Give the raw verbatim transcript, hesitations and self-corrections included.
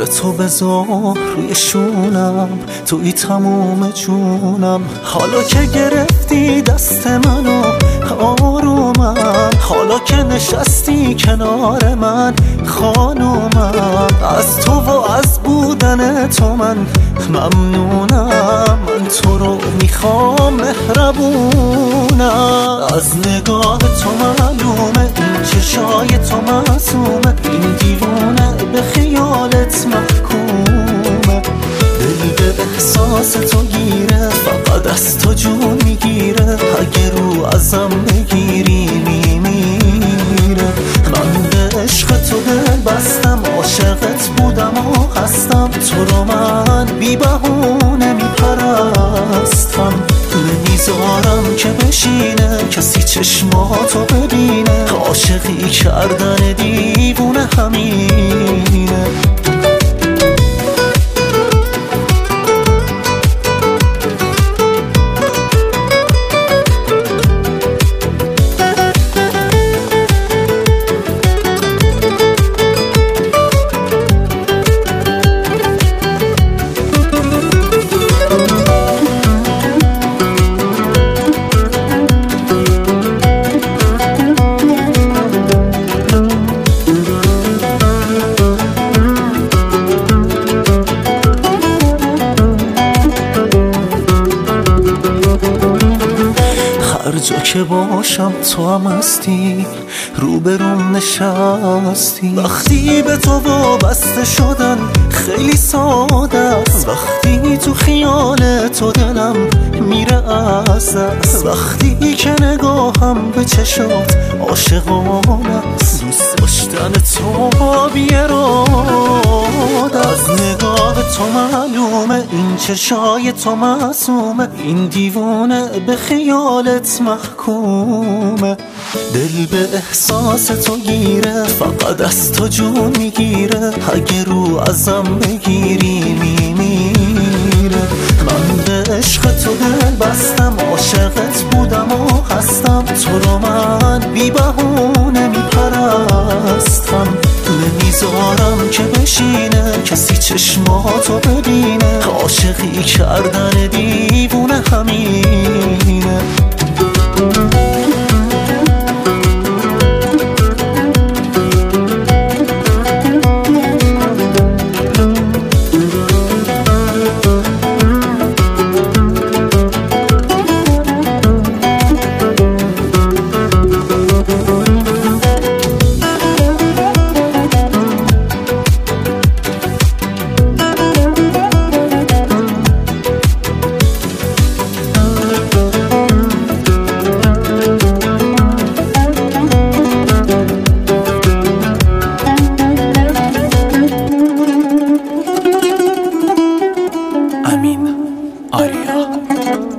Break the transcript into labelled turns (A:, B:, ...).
A: به تو بذار روی شونم، توی تموم جونم. حالا که گرفتی دست منو آرومم، حالا که نشستی کنار من خانومم. از تو و از بودن تو من ممنونم، من تو رو میخوام مهربونم. از نگاه تو معلومه این چشای تو معصومه، این دیوانه به خیالت محکومه. دل به احساس تو گیره، فقط از تو جون میگیره. اگه رو ازم بگیری میمیره. من به عشق تو دل بستم، عاشقت بودم و هستم. تو رو من بی بهونه میپرستم، نمیذارم که بشینه کسی چشماتو ببینه. عاشقی کردن دیوونه همینه. هر جا که باشم تو هم هستی، روبروم نشستی. وقتی به تو وابسته شدن خیلی ساده است، وقتی تو خیال تو دلم میره از دست. وقتی که نگاهم به چشات عاشقانه است، دوست داشتن تو بی اراده. از نگاه تو معلومه این چشای تو معصومه، این دیوانه به خیالت محکومه. دل به احساس تو گیره، فقط از تو جون میگیره. اگه رو ازم بگیری میمیره. من به عشق تو دل بستم، عاشقت بودم و هستم. تو رو من بی بهونه میپرستم، نمیذارم که بشینه کسی چشماتو ببینه. عاشقی کردن دیوونه همینه.
B: Amin Arya.